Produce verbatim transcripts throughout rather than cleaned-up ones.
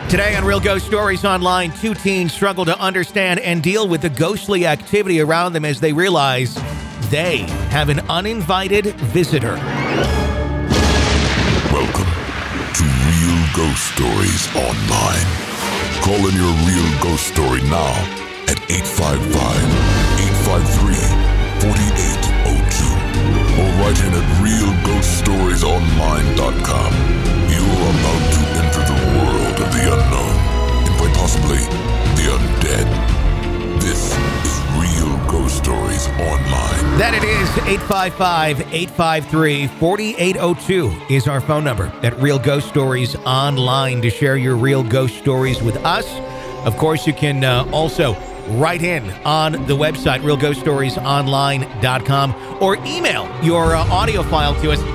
Today on Real Ghost Stories Online, two teens struggle to understand and deal with the ghostly activity around them as they realize they have an uninvited visitor. Welcome to Real Ghost Stories Online. Call in your real ghost story now at eight five five, eight five three, four eight zero two or write in at real ghost stories online dot com. You are about to enter the world of the unknown and quite possibly the undead. This is Real Ghost Stories Online. That it is. eight five five, eight five three, four eight zero two is our phone number at Real Ghost Stories Online to share your real ghost stories with us. Of course, you can uh, also write in on the website, real ghost stories online dot com, or email your uh, audio file to us.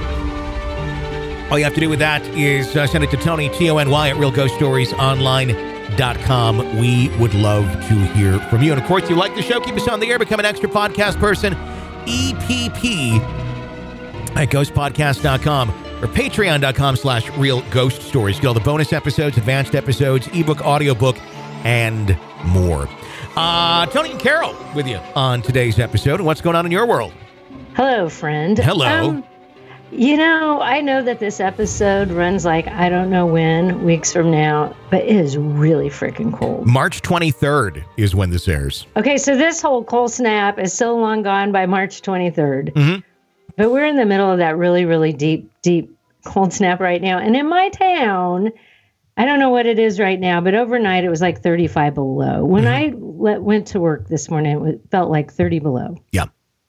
All you have to do with that is uh, send it to Tony, T O N Y, at real ghost stories online dot com. We would love to hear from you. And of course, if you like the show, keep us on the air, become an extra podcast person, E P P at ghost podcast dot com or patreon dot com slash real ghost stories. Get all the bonus episodes, advanced episodes, ebook, audiobook, and more. Uh, Tony and Carol with you on today's episode. What's going on in your world? Hello, friend. Hello. Um, you know, I know that this episode runs like, I don't know when, weeks from now, but it is really freaking cold. March twenty-third is when this airs. Okay, so this whole cold snap is so long gone by March twenty-third. Mm-hmm. But we're in the middle of that really, really deep, deep cold snap right now. And in my town, I don't know what it is right now, but overnight it was like thirty-five below. When mm-hmm. I le- went to work this morning, it felt like thirty below. Yeah.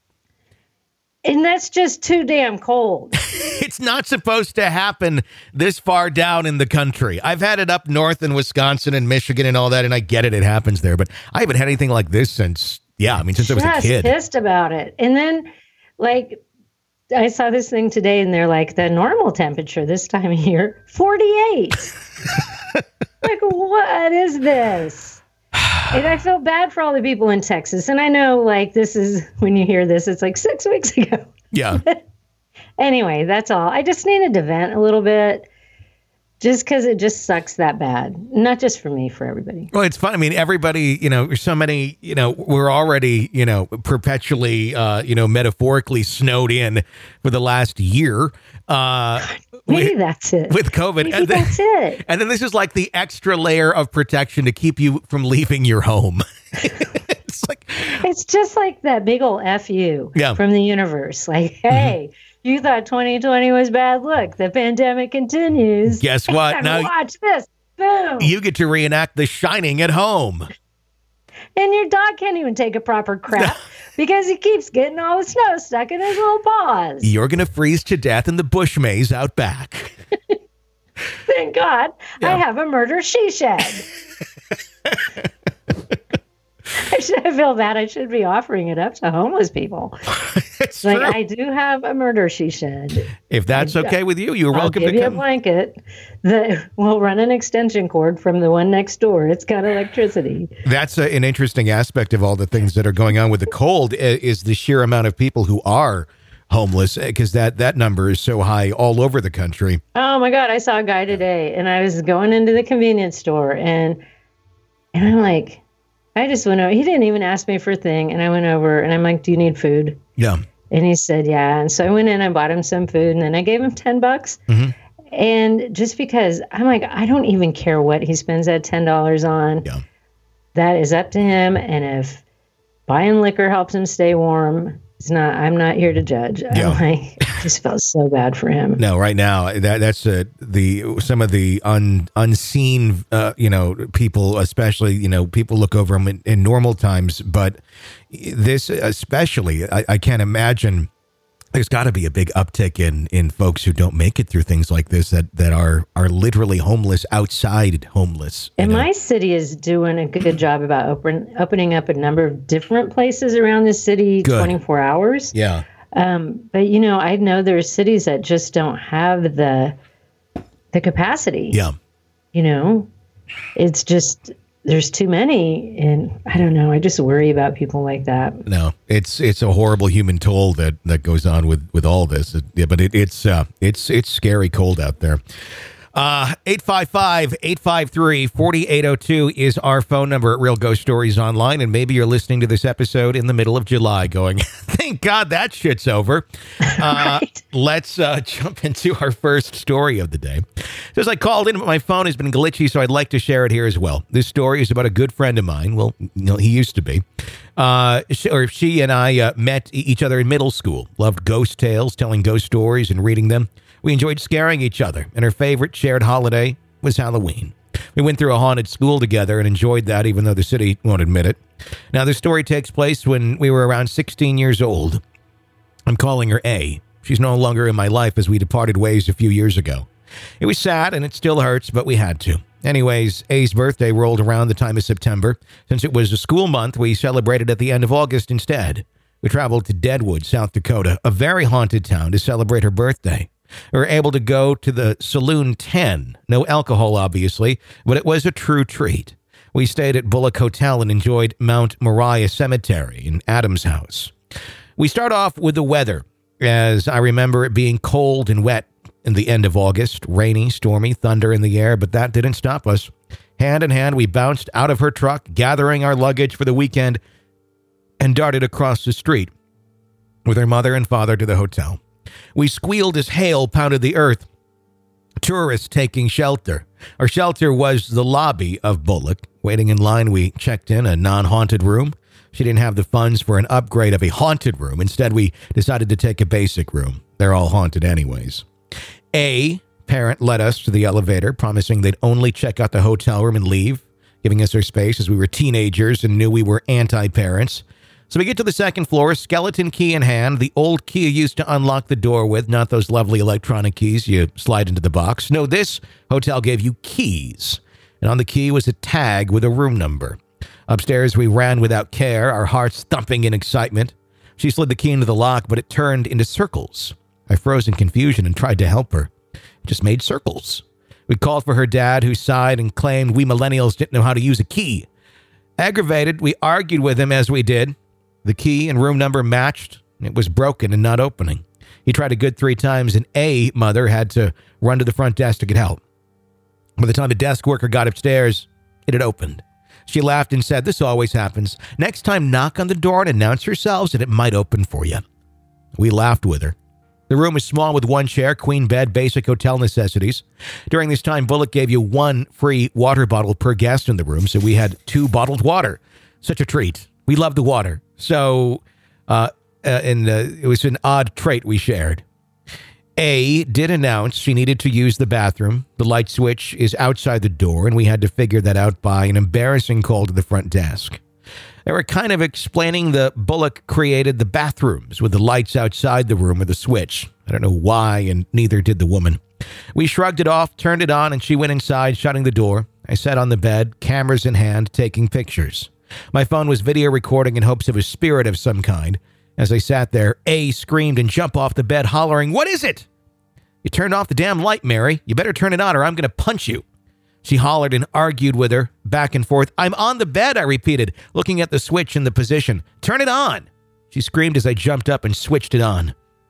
And that's just too damn cold. It's not supposed to happen this far down in the country. I've had it up north in Wisconsin and Michigan and all that, and I get it. It happens there. But I haven't had anything like this since, yeah, I mean, since I was a kid. Pissed about it. And then, like, I saw this thing today, and they're like, the normal temperature this time of year, forty-eight. Like, what is this? And I feel bad for all the people in Texas. And I know, like, this is, when you hear this, it's like six weeks ago. Yeah. Anyway, that's all. I just needed to vent a little bit just because it just sucks that bad. Not just for me, for everybody. Well, it's fun. I mean, everybody, you know, so many, you know, we're already, you know, perpetually, uh, you know, metaphorically snowed in for the last year. Uh, Maybe with, that's it. With COVID. Maybe and then, that's it. And then this is like the extra layer of protection to keep you from leaving your home. It's like, it's just like that big old F you yeah. from the universe. Like, hey, mm-hmm. you thought twenty twenty was bad. Look, the pandemic continues. Guess what? Now watch this. Boom. You get to reenact The Shining at home. And your dog can't even take a proper crap because he keeps getting all the snow stuck in his little paws. You're going to freeze to death in the bush maze out back. Thank God yeah. I have a murder she shed. I should I feel bad. I should be offering it up to homeless people. It's like, true. I do have a murder she shed. If that's I, okay with you, you're I'll welcome give to you come. a blanket. The, we'll run an extension cord from the one next door. It's got electricity. That's a, an interesting aspect of all the things that are going on with the cold is the sheer amount of people who are homeless, because that, that number is so high all over the country. Oh, my God. I saw a guy today, and I was going into the convenience store, and and I'm like, I just went over. He didn't even ask me for a thing, and I went over, and I'm like, do you need food? Yeah. And he said, yeah. And so I went in, I bought him some food, and then I gave him ten bucks. Mm-hmm. And just because I'm like, I don't even care what he spends that ten dollars on. Yeah. That is up to him. And if buying liquor helps him stay warm, it's not, I'm not here to judge. Yeah. I'm like, I just felt so bad for him. No, right now, that that's uh, the some of the un, unseen, uh, you know, people, especially, you know, people look over them in, in normal times. But this especially, I, I can't imagine. There's got to be a big uptick in, in folks who don't make it through things like this, that, that are are literally homeless, outside homeless. And know? my city is doing a good job about open, opening up a number of different places around the city, good. twenty-four hours. Yeah. Um, but, you know, I know there's cities that just don't have the the capacity. Yeah. You know, it's just... There's too many, and I don't know. I just worry about people like that. No, it's it's a horrible human toll that, that goes on with, with all this. It, yeah, but it, it's uh, it's it's scary cold out there. Uh, eight five five, eight five three, four eight zero two is our phone number at Real Ghost Stories Online. And maybe you're listening to this episode in the middle of July going, thank God that shit's over. Uh, right. Let's uh, jump into our first story of the day. Just I called in, but my phone has been glitchy, so I'd like to share it here as well. This story is about a good friend of mine. Well, you know, he used to be. Uh, she, or she and I uh, met each other in middle school. Loved ghost tales, telling ghost stories and reading them. We enjoyed scaring each other, and her favorite shared holiday was Halloween. We went through a haunted school together and enjoyed that, even though the city won't admit it. Now, the story takes place when we were around sixteen years old. I'm calling her A. She's no longer in my life as we departed ways a few years ago. It was sad, and it still hurts, but we had to. Anyways, A's birthday rolled around the time of September. Since it was a school month, we celebrated at the end of August instead. We traveled to Deadwood, South Dakota, a very haunted town, to celebrate her birthday. We were able to go to the Saloon ten. No alcohol, obviously, but it was a true treat. We stayed at Bullock Hotel and enjoyed Mount Moriah Cemetery in Adams House. We start off with the weather, as I remember it being cold and wet in the end of August, rainy, stormy, thunder in the air, but that didn't stop us. Hand in hand, we bounced out of her truck, gathering our luggage for the weekend, and darted across the street with her mother and father to the hotel. We squealed as hail pounded the earth. Tourists taking shelter. Our shelter was the lobby of Bullock. Waiting in line, we checked in a non-haunted room. She didn't have the funds for an upgrade of a haunted room. Instead, we decided to take a basic room. They're all haunted anyways. A parent led us to the elevator, promising they'd only check out the hotel room and leave, giving us our space as we were teenagers and knew we were anti-parents. So we get to the second floor, skeleton key in hand, the old key you used to unlock the door with, not those lovely electronic keys you slide into the box. No, this hotel gave you keys, and on the key was a tag with a room number. Upstairs, we ran without care, our hearts thumping in excitement. She slid the key into the lock, but it turned into circles. I froze in confusion and tried to help her. It just made circles. We called for her dad, who sighed and claimed we millennials didn't know how to use a key. Aggravated, we argued with him as we did. The key and room number matched. It was broken and not opening. He tried a good three times, and A mother had to run to the front desk to get help. By the time the desk worker got upstairs, it had opened. She laughed and said, "This always happens. Next time, knock on the door and announce yourselves, and it might open for you." We laughed with her. The room was small with one chair, queen bed, basic hotel necessities. During this time, Bullock gave you one free water bottle per guest in the room, so we had two bottled water. Such a treat. We loved the water. So, uh, uh, and uh, it was an odd trait we shared. A did announce she needed to use the bathroom. The light switch is outside the door, and we had to figure that out by an embarrassing call to the front desk. They were kind of explaining the Bullock created the bathrooms with the lights outside the room with a switch. I don't know why, and neither did the woman. We shrugged it off, turned it on, and she went inside, shutting the door. I sat on the bed, cameras in hand, taking pictures. My phone was video recording in hopes of a spirit of some kind. As I sat there, A screamed and jumped off the bed, hollering, "What is it?" "You turned off the damn light, Mary. You better turn it on or I'm going to punch you." She hollered and argued with her, back and forth. "I'm on the bed," I repeated, looking at the switch in the position. "Turn it on." She screamed as I jumped up and switched it on.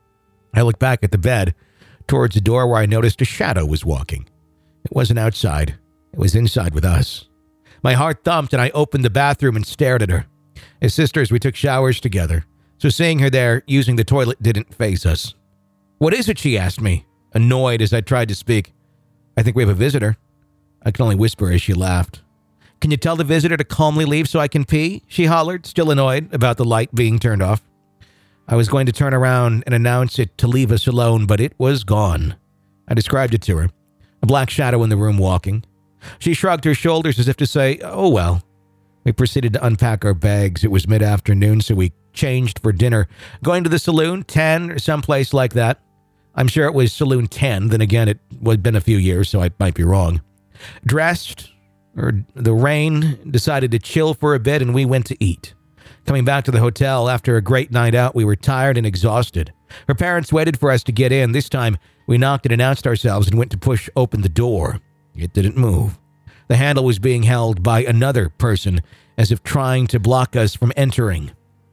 I looked back at the bed, towards the door where I noticed a shadow was walking. It wasn't outside. It was inside with us. My heart thumped, and I opened the bathroom and stared at her. As sisters, we took showers together, so seeing her there using the toilet didn't faze us. "What is it?" she asked me, annoyed as I tried to speak. "I think we have a visitor." I could only whisper as she laughed. "Can you tell the visitor to calmly leave so I can pee?" she hollered, still annoyed about the light being turned off. I was going to turn around and announce it to leave us alone, but it was gone. I described it to her. A black shadow in the room walking. She shrugged her shoulders as if to say, "Oh, well." We proceeded to unpack our bags. It was mid-afternoon, so we changed for dinner, going to the Saloon ten or someplace like that. I'm sure it was Saloon ten. Then again, it had been a few years, so I might be wrong. Dressed, or the rain decided to chill for a bit, and we went to eat. Coming back to the hotel after a great night out, we were tired and exhausted. Her parents waited for us to get in. This time, we knocked and announced ourselves and went to push open the door. It didn't move. The handle was being held by another person, as if trying to block us from entering.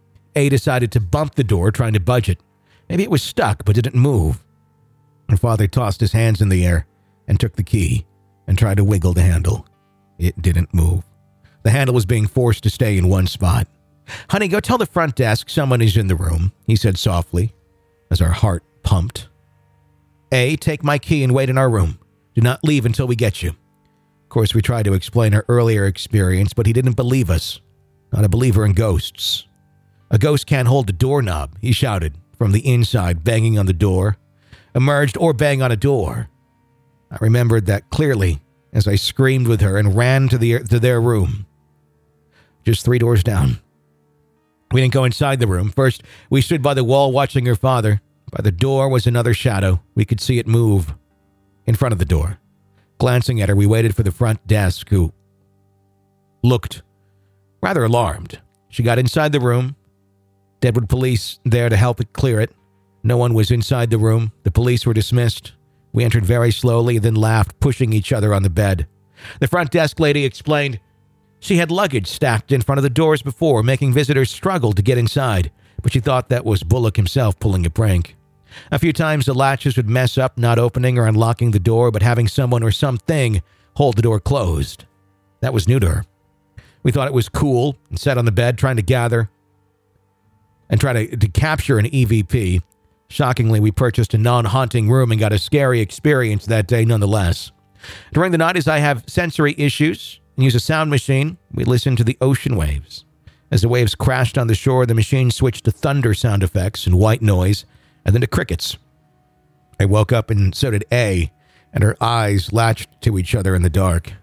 A decided to bump the door, trying to budge it. Maybe it was stuck, but didn't move. Her father tossed his hands in the air. and took the key and tried to wiggle the handle. It didn't move. The handle was being forced to stay in one spot. "Honey, go tell the front desk someone is in the room," he said softly, as our heart pumped. "A, take my key and wait in our room. Do not leave until we get you." Of course, we tried to explain our earlier experience, but he didn't believe us. Not a believer in ghosts. "A ghost can't hold a doorknob," he shouted from the inside, banging on the door. "Emerged or bang on a door." I remembered that clearly as I screamed with her and ran to, the, to their room. Just three doors down. We didn't go inside the room. First, we stood by the wall watching her father. By the door was another shadow. We could see it move in front of the door. Glancing at her, we waited for the front desk, who looked rather alarmed. She got inside the room. Deadwood police there to help it clear it. No one was inside the room. The police were dismissed. We entered very slowly, then laughed, pushing each other on the bed. The front desk lady explained she had luggage stacked in front of the doors before, making visitors struggle to get inside, but she thought that was Bullock himself pulling a prank. A few times the latches would mess up, not opening or unlocking the door, but having someone or something hold the door closed. That was new to her. We thought it was cool and sat on the bed trying to gather and try to, to capture an E V P. Shockingly, we purchased a non-haunting room and got a scary experience that day nonetheless. During the night, as I have sensory issues and use a sound machine, we listened to the ocean waves. As the waves crashed on the shore, the machine switched to thunder sound effects and white noise, and then to crickets. I woke up and so did A, and her eyes latched to each other in the dark.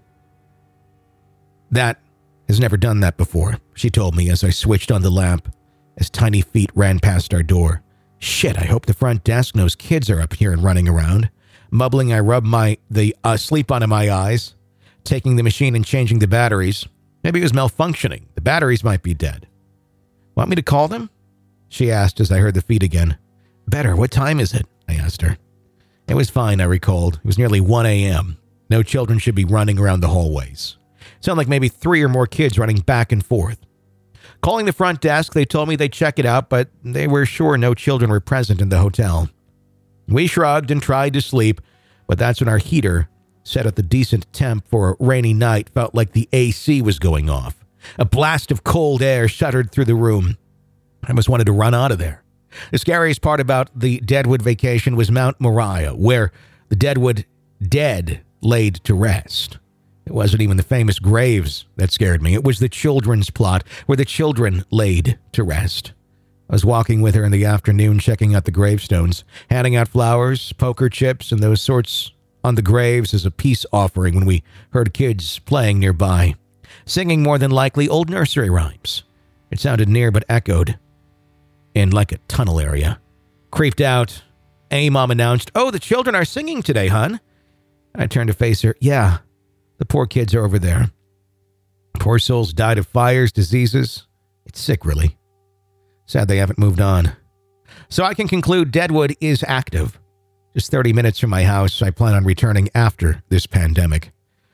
"That has never done that before," she told me as I switched on the lamp, as tiny feet ran past our door. "Shit, I hope the front desk knows kids are up here and running around." Mumbling, I rubbed my the uh, sleep onto my eyes, taking the machine and changing the batteries. Maybe it was malfunctioning. The batteries might be dead. "Want me to call them?" she asked as I heard the feet again. "Better. What time is it?" I asked her. It was fine, I recalled. It was nearly one a.m. No children should be running around the hallways. It sounded like maybe three or more kids running back and forth. Calling the front desk, they told me they'd check it out, but they were sure no children were present in the hotel. We shrugged and tried to sleep, but that's when our heater, set at the decent temp for a rainy night, felt like the A C was going off. A blast of cold air shuddered through the room. I almost wanted to run out of there. The scariest part about the Deadwood vacation was Mount Moriah, where the Deadwood dead laid to rest. It wasn't even the famous graves that scared me. It was the children's plot where the children laid to rest. I was walking with her in the afternoon, checking out the gravestones, handing out flowers, poker chips, and those sorts on the graves as a peace offering when we heard kids playing nearby, singing more than likely old nursery rhymes. It sounded near but echoed in like a tunnel area. Creeped out, A Mom announced, "Oh, the children are singing today, hun." I turned to face her. "Yeah. The poor kids are over there. Poor souls died of fires, diseases. It's sick, really. Sad they haven't moved on." So I can conclude Deadwood is active. Just thirty minutes from my house. I plan on returning after this pandemic.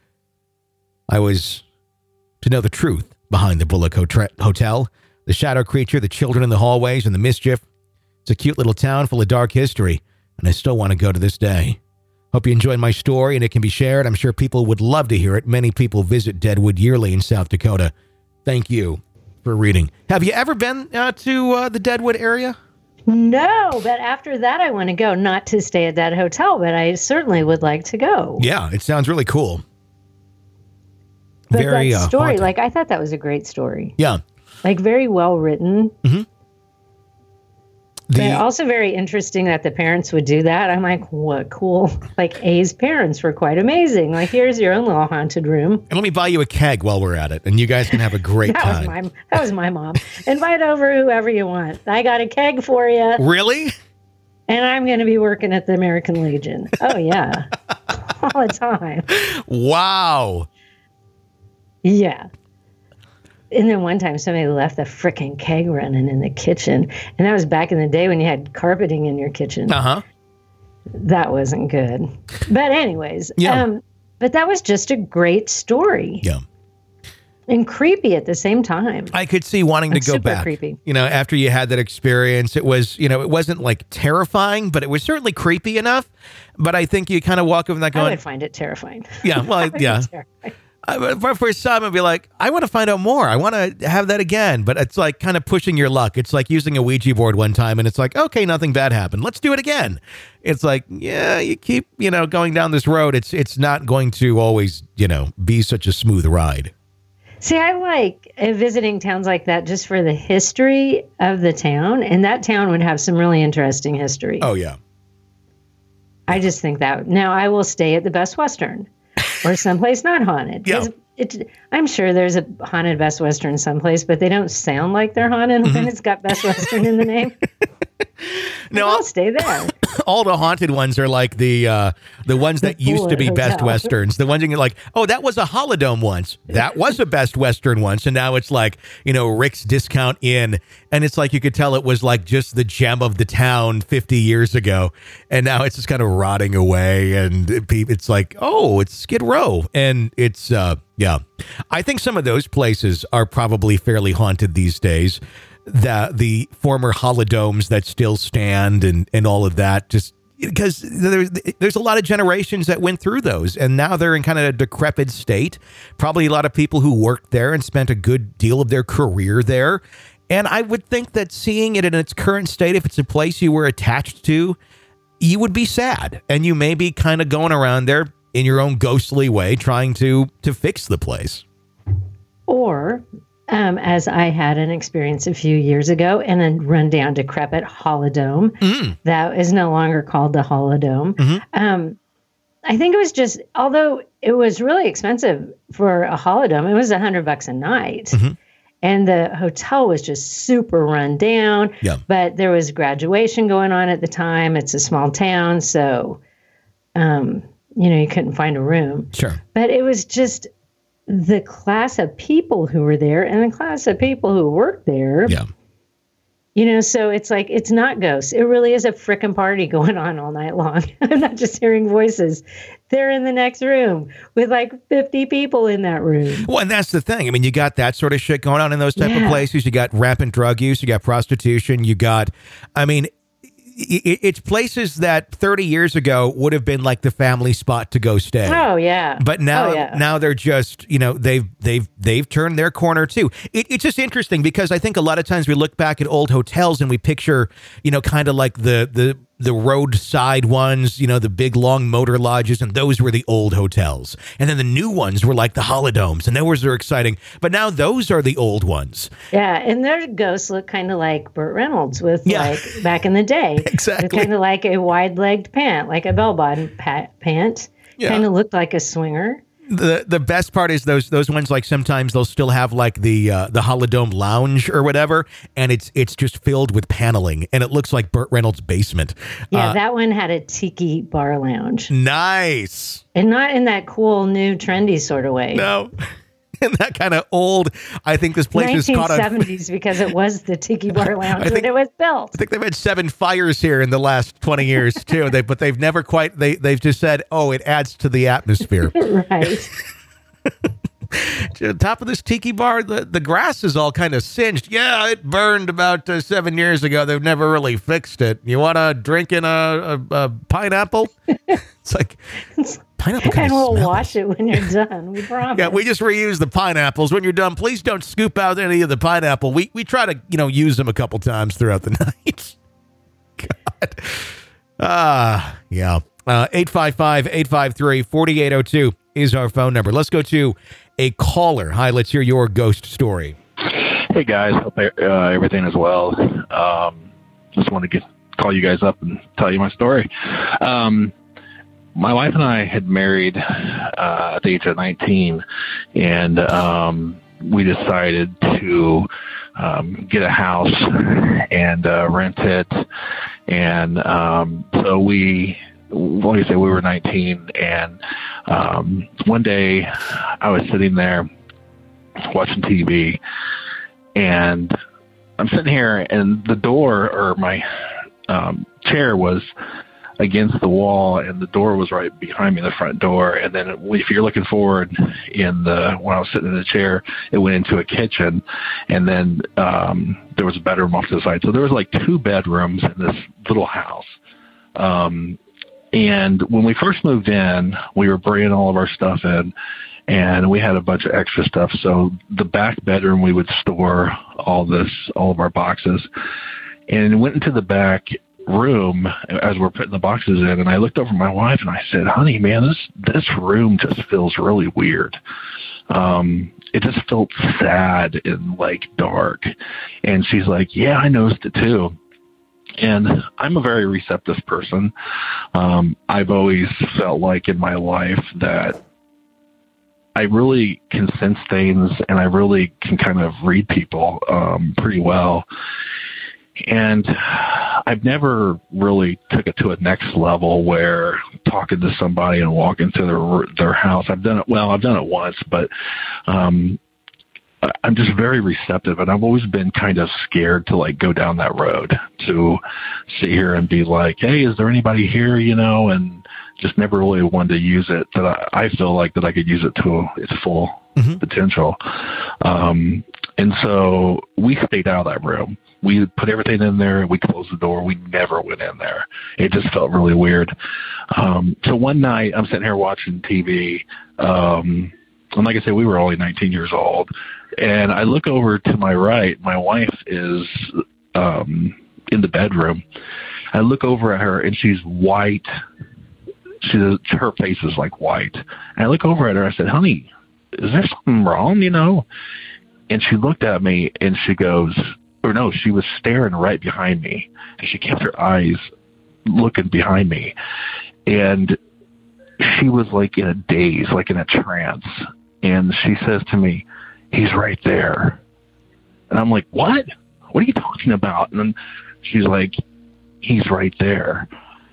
I was to know the truth behind the Bullock Hotel, the shadow creature, the children in the hallways, and the mischief. It's a cute little town full of dark history, and I still want to go to this day. Hope you enjoyed my story and it can be shared. I'm sure people would love to hear it. Many people visit Deadwood yearly in South Dakota. Thank you for reading. Have you ever been uh, to uh, the Deadwood area? No, but after that I want to go. Not to stay at that hotel, but I certainly would like to go. Yeah, it sounds really cool. But very that uh, story, haunted. like I thought that was a great story. Yeah. Like very well written. Mm-hmm. The, But also very interesting that the parents would do that. I'm like, what cool. Like A's parents were quite amazing. Like, here's your own little haunted room. And let me buy you a keg while we're at it, and you guys can have a great that time. Was my, that was my mom. Invite over whoever you want. I got a keg for you. Really? And I'm going to be working at the American Legion. Oh, yeah. All the time. Wow. Yeah. And then one time somebody left the frickin' keg running in the kitchen. And that was back in the day when you had carpeting in your kitchen. Uh-huh. That wasn't good. But anyways, yeah. um, but that was just a great story. Yeah. and creepy at the same time. I could see wanting to It's go super back. creepy. You know, after you had that experience, it was, you know, it wasn't like terrifying, but it was certainly creepy enough. But I think you kind of walk over that I going, would find it terrifying. yeah, well, I would yeah. be terrified. I, for, for some, I'd be like, I want to find out more. I want to have that again. But it's like kind of pushing your luck. It's like using a Ouija board one time and it's like, okay, nothing bad happened. Let's do it again. It's like, yeah, you keep, you know, going down this road. It's it's not going to always, you know, be such a smooth ride. See, I like uh, visiting towns like that just for the history of the town. And that town would have some really interesting history. Oh, yeah. I just think that. Now, I will stay at the Best Western or someplace not haunted. Yeah. It, I'm sure there's a haunted Best Western someplace, but they don't sound like they're haunted mm-hmm. when it's got Best Western in the name. No, I'll stay there. All the haunted ones are like the uh, the ones that The used to be Bullet Best Hotel. Westerns. The ones you're like, oh, that was a Holodome once. That was a Best Western once. And now it's like, you know, Rick's Discount Inn. And it's like you could tell it was like just the gem of the town fifty years ago. And now it's just kind of rotting away. And it, it's like, oh, it's Skid Row. And it's, uh, yeah. I think some of those places are probably fairly haunted these days. The the former holodomes that still stand and, and all of that, just because there's, there's a lot of generations that went through those and now they're in kind of a decrepit state. Probably a lot of people who worked there and spent a good deal of their career there. And I would think that seeing it in its current state, if it's a place you were attached to, you would be sad. And you may be kind of going around there in your own ghostly way trying to to fix the place. Or, um, as I had an experience a few years ago in a rundown, decrepit Holodome mm. that is no longer called the Holodome. Mm-hmm. Um, I think it was just, although it was really expensive for a Holodome, it was a hundred bucks a night. Mm-hmm. And the hotel was just super run down. Yeah. But there was graduation going on at the time. It's a small town, so, um, you know, you couldn't find a room. Sure. But it was just the class of people who were there and the class of people who worked there. Yeah. You know, so it's like, it's not ghosts. It really is a frickin' party going on all night long. I'm not just hearing voices. They're in the next room with like fifty people in that room. Well, and that's the thing. I mean, you got that sort of shit going on in those type Yeah. of places. You got rampant drug use. You got prostitution. You got, I mean, it, it's places that thirty years ago would have been like the family spot to go stay. Oh, yeah. But now, Oh, yeah. now they're just, you know, they've they've they've turned their corner too. It, it's just interesting because I think a lot of times we look back at old hotels and we picture, you know, kind of like the the the roadside ones, you know, the big long motor lodges, and those were the old hotels. And then the new ones were like the holodomes, and those are exciting. But now those are the old ones. Yeah, and their ghosts look kind of like Burt Reynolds with Yeah. like back in the day. Exactly. Kind of like a wide-legged pant, like a bell-bottom pa- pant. Yeah. Kind of looked like a swinger. The the best part is those those ones, like sometimes they'll still have like the uh, the Holodome lounge or whatever, and it's it's just filled with paneling, and it looks like Burt Reynolds' basement. Yeah, Uh, that one had a tiki bar lounge. nice. And not in that cool, new, trendy sort of way. No. And that kind of old, I think this place is caught on. nineteen seventies because it was the tiki bar lounge I think- when it was built. I think they've had seven fires here in the last twenty years too. They, but they've never quite. They they've just said, "Oh, it adds to the atmosphere." Right. To the top of this tiki bar, the, the grass is all kind of singed. Yeah, it burned about uh, seven years ago. They've never really fixed it. You want to drink in a, a, a pineapple? It's like pineapple. And we'll smells. wash it when you're done. We promise. Yeah, we just reuse the pineapples. When you're done, please don't scoop out any of the pineapple. We we try to, you know, use them a couple times throughout the night. God. Ah, yeah. Uh, eight five five, eight five three, four eight zero two is our phone number. Let's go to a caller. Hi, let's hear your ghost story. Hey guys, hope uh, everything is well. Um, just want to get call you guys up and tell you my story. Um, my wife and I had married uh, at the age of nineteen, and um, we decided to um, get a house and uh, rent it. And um, so we, like I said, we were nineteen, and um, one day I was sitting there watching T V, and I'm sitting here, and the door or my um, chair was against the wall, and the door was right behind me, the front door. And then if you're looking forward in the, when I was sitting in the chair, it went into a kitchen, and then um, there was a bedroom off to the side. So there was like two bedrooms in this little house. Um, and when we first moved in, we were bringing all of our stuff in, and we had a bunch of extra stuff. So the back bedroom, we would store all this, all of our boxes, and went into the back room as we're putting the boxes in, and I looked over at my wife and I said, honey, man, this this room just feels really weird. Um, it just felt sad and like dark. And she's like, yeah, I noticed it too. And I'm a very receptive person. Um, I've always felt like in my life that I really can sense things, and I really can kind of read people um, pretty well. And I've never really took it to a next level where talking to somebody and walking to their their house. I've done it. Well, I've done it once, but um, I'm just very receptive, and I've always been kind of scared to like go down that road, to sit here and be like, hey, is there anybody here? You know, and just never really wanted to use it. That I, I feel like that I could use it to its full mm-hmm. potential. Um, and so we stayed out of that room. We put everything in there. We closed the door. We never went in there. It just felt really weird. Um, so one night I'm sitting here watching T V. Um, and like I said, we were only nineteen years old. And I look over to my right. My wife is um, in the bedroom. I look over at her, and she's white. She, her face is like white. And I look over at her. I said, honey, is there something wrong, you know? And she looked at me, and she goes, or no, she was staring right behind me, and she kept her eyes looking behind me. And she was like in a daze, like in a trance. And she says to me, he's right there. And I'm like, what? What are you talking about? And then she's like, he's right there.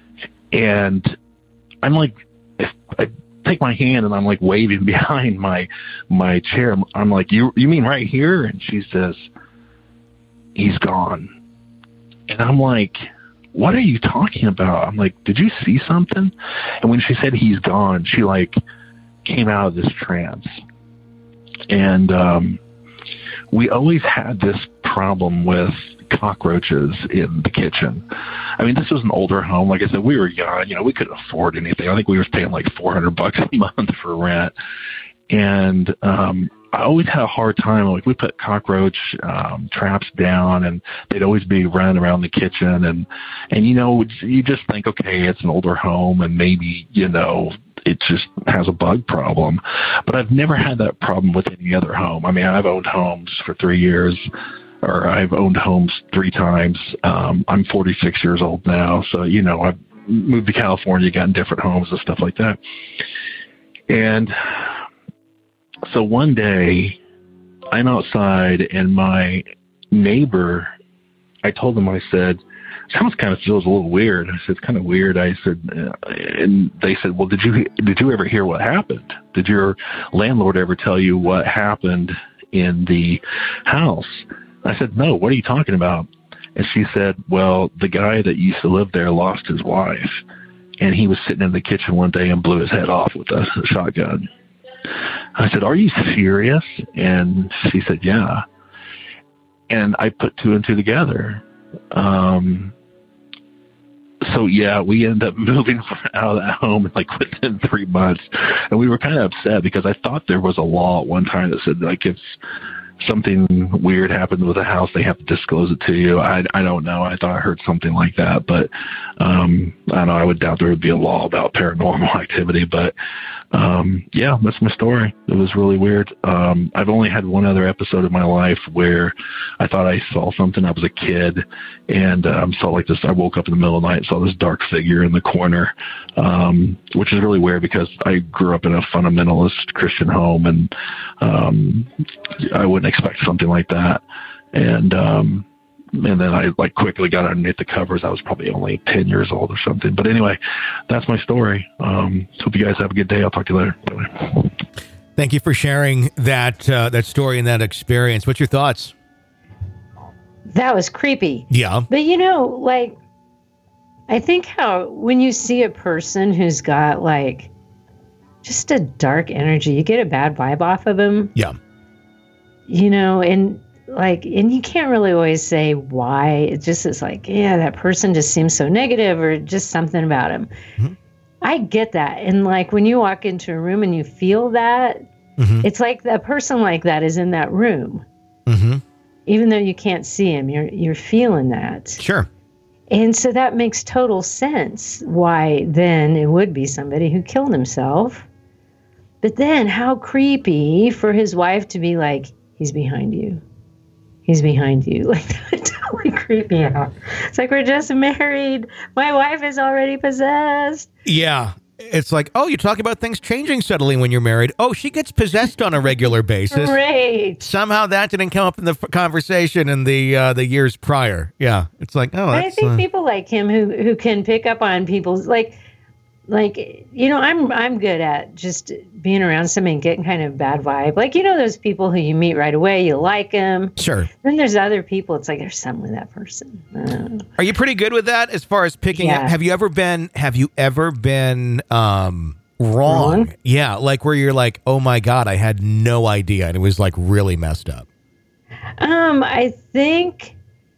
And I'm like, I take my hand and I'm like waving behind my my chair. I'm like, you you mean right here? And she says, he's gone. And I'm like, what are you talking about? I'm like, did you see something? And when she said he's gone, she like came out of this trance. And um, we always had this problem with cockroaches in the kitchen. I mean, this was an older home. Like I said, we were young. You know, we couldn't afford anything. I think we were paying like four hundred bucks a month for rent. And um, I always had a hard time. Like we put cockroach um, traps down, and they'd always be running around the kitchen. And, and, you know, you just think, okay, it's an older home, and maybe, you know, it just has a bug problem. But I've never had that problem with any other home. I mean, I've owned homes for three years, or I've owned homes three times. Um, I'm forty-six years old now. So, you know, I've moved to California, gotten different homes and stuff like that. And so one day I'm outside, and my neighbor, I told him, I said, this house kind of feels a little weird. I said, it's kind of weird. I said, uh, and they said, well, did you, did you ever hear what happened? Did your landlord ever tell you what happened in the house? I said, no, what are you talking about? And she said, well, the guy that used to live there lost his wife, and he was sitting in the kitchen one day and blew his head off with a, a shotgun. I said, are you serious? And she said, yeah. And I put two and two together. Um, so yeah, we ended up moving out of that home like within three months. And we were kind of upset because I thought there was a law at one time that said, like, if something weird happened with a house, they have to disclose it to you. I, I don't know. I thought I heard something like that, but um, I don't know. I would doubt there would be a law about paranormal activity, but um, yeah, that's my story. It was really weird. Um, I've only had one other episode of my life where I thought I saw something. I was a kid, and um, saw like this. I woke up in the middle of the night and saw this dark figure in the corner, um, which is really weird because I grew up in a fundamentalist Christian home, and um, I wouldn't expect something like that. And um, and then I like quickly got underneath the covers. I was probably only ten years old or something. But anyway, that's my story. Um, hope you guys have a good day. I'll talk to you later. Bye. Thank you for sharing that uh, that story and that experience. What's your thoughts? That was creepy. Yeah. But, you know, like, I think how when you see a person who's got like just a dark energy, you get a bad vibe off of them. Yeah. You know, and like, and you can't really always say why. It just is like, yeah, that person just seems so negative or just something about him. Mm-hmm. I get that. And like when you walk into a room and you feel that, mm-hmm. it's like a person like that is in that room. Mm-hmm. Even though you can't see him, you're you're feeling that. Sure. And so that makes total sense why then it would be somebody who killed himself. But then how creepy for his wife to be like, he's behind you. He's behind you. Like, that would totally creep me out. It's like, we're just married. My wife is already possessed. Yeah. It's like, oh, you're talking about things changing suddenly when you're married. Oh, she gets possessed on a regular basis. Great. Somehow that didn't come up in the f- conversation in the uh, the years prior. Yeah, it's like, oh, that's, I think uh... people like him who who can pick up on people's like, like you know, I'm I'm good at just being around somebody and getting kind of bad vibe. Like, you know, those people who you meet right away, you like them. Sure. Then there's other people. It's like there's something with that person. Uh, Are you pretty good with that as far as picking yeah. up? Have you ever been? Have you ever been um, wrong? wrong? Yeah, like where you're like, oh my God, I had no idea, and it was like really messed up. Um, I think.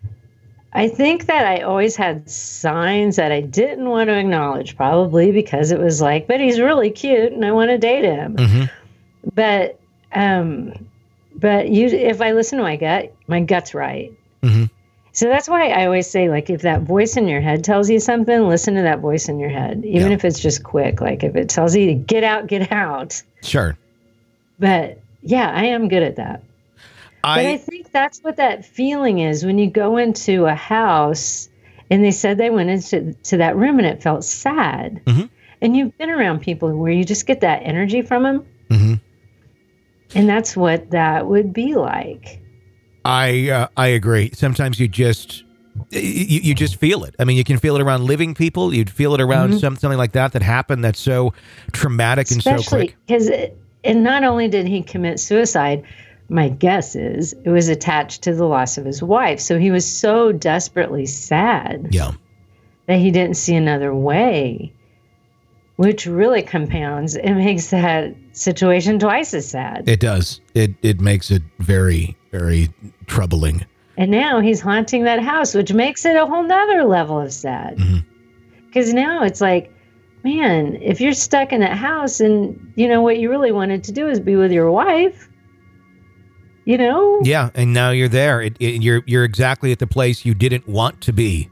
I think that I always had signs that I didn't want to acknowledge, probably because it was like, but he's really cute and I want to date him. Mm-hmm. But, um, but you, if I listen to my gut, my gut's right. Mm-hmm. So that's why I always say, like, if that voice in your head tells you something, listen to that voice in your head, even yeah. if it's just quick. Like if it tells you to get out, get out. Sure. But yeah, I am good at that. I, but I think that's what that feeling is when you go into a house and they said they went into to that room and it felt sad. Mm-hmm. And you've been around people where you just get that energy from them. Mm-hmm. And that's what that would be like. I uh, I agree. Sometimes you just you, you just feel it. I mean, you can feel it around living people. You'd feel it around mm-hmm. some, something like that that happened that's so traumatic and Especially so quick. Because, and not only did he commit suicide, my guess is it was attached to the loss of his wife. So he was so desperately sad yeah. that he didn't see another way, which really compounds and makes that situation twice as sad. It does. It it makes it very, very troubling. And now he's haunting that house, which makes it a whole nother level of sad. Because mm-hmm. now it's like, man, if you're stuck in that house and, you know, what you really wanted to do is be with your wife, you know? Yeah, and now you're there. It, it, you're you're exactly at the place you didn't want to be.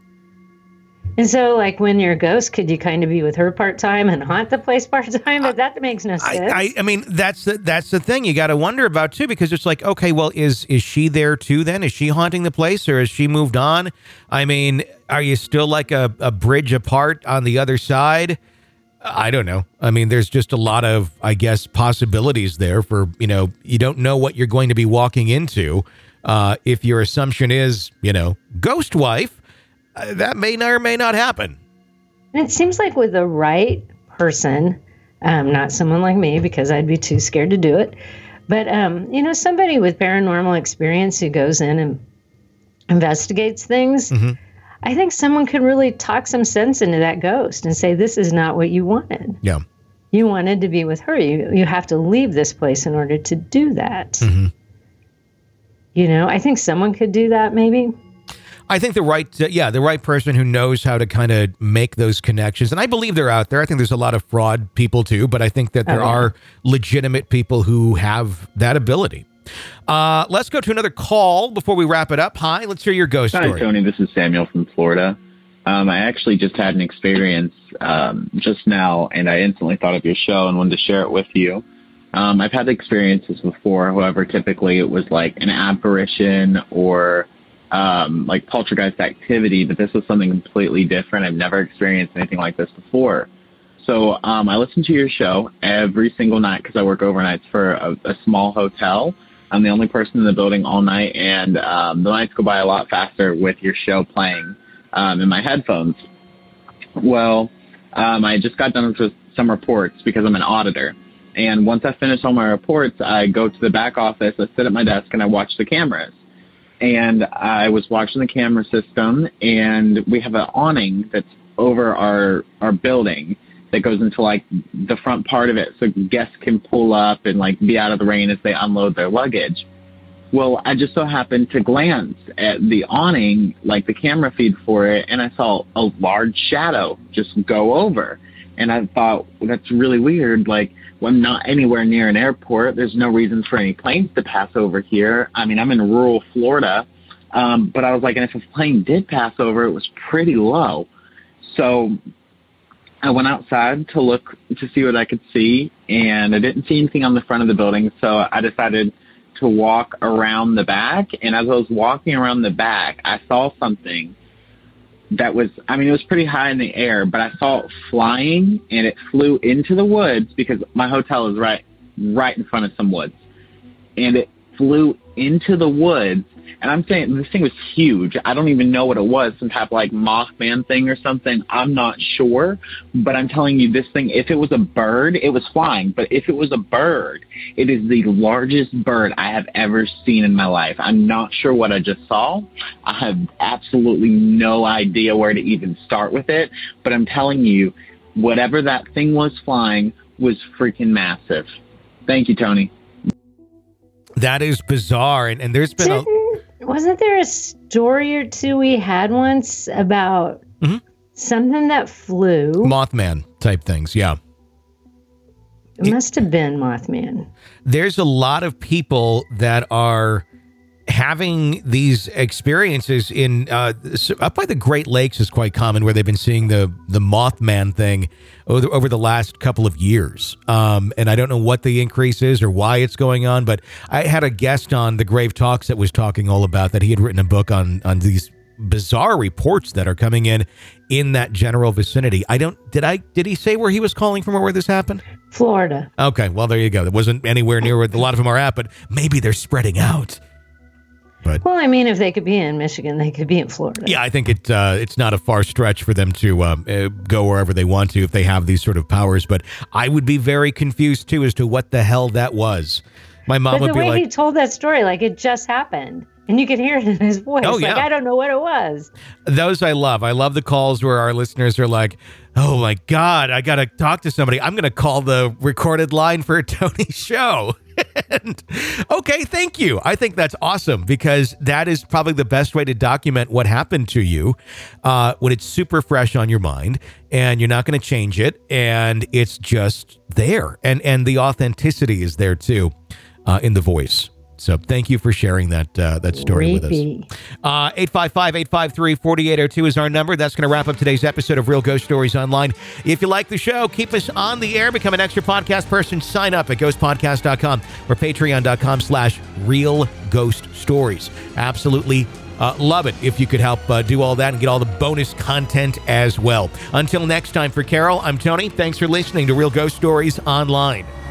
And so, like, when you're a ghost, could you kind of be with her part-time and haunt the place part-time? But that makes no sense. I, I, I mean, that's the, that's the thing you got to wonder about, too, because it's like, okay, well, is is she there, too, then? Is she haunting the place, or has she moved on? I mean, are you still, like, a, a bridge apart on the other side? I don't know. I mean, there's just a lot of, I guess, possibilities there for, you know, you don't know what you're going to be walking into. Uh, if your assumption is, you know, ghost wife, uh, that may not or may not happen. And it seems like with the right person, um, not someone like me, because I'd be too scared to do it. But, um, you know, somebody with paranormal experience who goes in and investigates things, mm-hmm. I think someone could really talk some sense into that ghost and say, this is not what you wanted. Yeah. You wanted to be with her. You you have to leave this place in order to do that. Mm-hmm. You know, I think someone could do that maybe. I think the right, uh, yeah, the right person who knows how to kind of make those connections. And I believe they're out there. I think there's a lot of fraud people too, but I think that there oh, yeah. are legitimate people who have that ability. Uh, let's go to another call before we wrap it up. Hi, let's hear your ghost Hi, story. Hi, Tony. This is Samuel from Florida. Um, I actually just had an experience um, just now, and I instantly thought of your show and wanted to share it with you. Um, I've had experiences before. However, typically it was like an apparition or um, like poltergeist activity, but this was something completely different. I've never experienced anything like this before. So um, I listen to your show every single night because I work overnights for a, a small hotel. I'm the only person in the building all night, and um, the nights go by a lot faster with your show playing um, in my headphones. Well, um, I just got done with some reports because I'm an auditor. And once I finish all my reports, I go to the back office, I sit at my desk, and I watch the cameras. And I was watching the camera system, and we have an awning that's over our our building that goes into like the front part of it, so guests can pull up and like be out of the rain as they unload their luggage. Well, I just so happened to glance at the awning, like the camera feed for it, and I saw a large shadow just go over. And I thought, well, that's really weird. Like, well, I'm not anywhere near an airport. There's no reason for any planes to pass over here. I mean, I'm in rural Florida. Um, but I was like, and if a plane did pass over, it was pretty low. So I went outside to look to see what I could see, and I didn't see anything on the front of the building. So I decided to walk around the back. And as I was walking around the back, I saw something that was, I mean, it was pretty high in the air, but I saw it flying, and it flew into the woods because my hotel is right, right in front of some woods. And it flew into the woods. And I'm saying this thing was huge. I don't even know what it was, some type of like Mothman thing or something. I'm not sure. But I'm telling you, this thing, if it was a bird, it was flying. But if it was a bird, it is the largest bird I have ever seen in my life. I'm not sure what I just saw. I have absolutely no idea where to even start with it. But I'm telling you, whatever that thing was flying was freaking massive. Thank you, Tony. That is bizarre. And, and there's been a... Wasn't there a story or two we had once about mm-hmm. something that flew? Mothman type things, yeah. It must have been Mothman. There's a lot of people that are having these experiences in uh, up by the Great Lakes is quite common, where they've been seeing the the Mothman thing over, over the last couple of years. Um, and I don't know what the increase is or why it's going on, but I had a guest on the Grave Talks that was talking all about that. He had written a book on on these bizarre reports that are coming in in that general vicinity. I don't did I did he say where he was calling from or where this happened? Florida. Okay, well there you go. It wasn't anywhere near where a lot of them are at, but maybe they're spreading out. But, well, I mean, if they could be in Michigan, they could be in Florida. Yeah, I think it uh, it's not a far stretch for them to um, uh, go wherever they want to if they have these sort of powers. But I would be very confused, too, as to what the hell that was. My mom but would the be way like... he told that story, like it just happened. And you could hear it in his voice. Oh, yeah. Like, I don't know what it was. Those I love. I love the calls where our listeners are like, oh, my God, I got to talk to somebody. I'm going to call the recorded line for a Tony show. And, okay, thank you. I think that's awesome because that is probably the best way to document what happened to you uh, when it's super fresh on your mind and you're not going to change it and it's just there. And, and the authenticity is there, too, uh, in the voice. So thank you for sharing that uh, that story Creepy. with us. Uh, eight five five, eight five three, four eight zero two is our number. That's going to wrap up today's episode of Real Ghost Stories Online. If you like the show, keep us on the air. Become an extra podcast person. Sign up at ghost podcast dot com or patreon dot com slash real ghost stories. Absolutely uh, love it if you could help uh, do all that and get all the bonus content as well. Until next time, for Carol, I'm Tony. Thanks for listening to Real Ghost Stories Online.